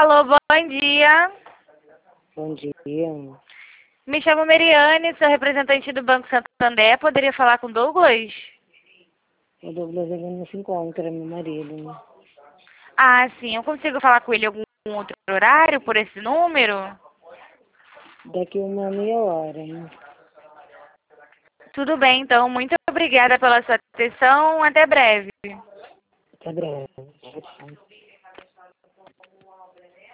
Alô, bom dia. Bom dia. Me chamo Meriane, sou representante do Banco Santander. Poderia falar com o Douglas? O Douglas ele não se encontra, meu marido, né? Ah, sim. Eu consigo falar com ele em algum outro horário por esse número? Daqui uma meia hora, né? Tudo bem, então. Muito obrigada pela sua atenção. Até breve. Até breve. Tchau, tchau.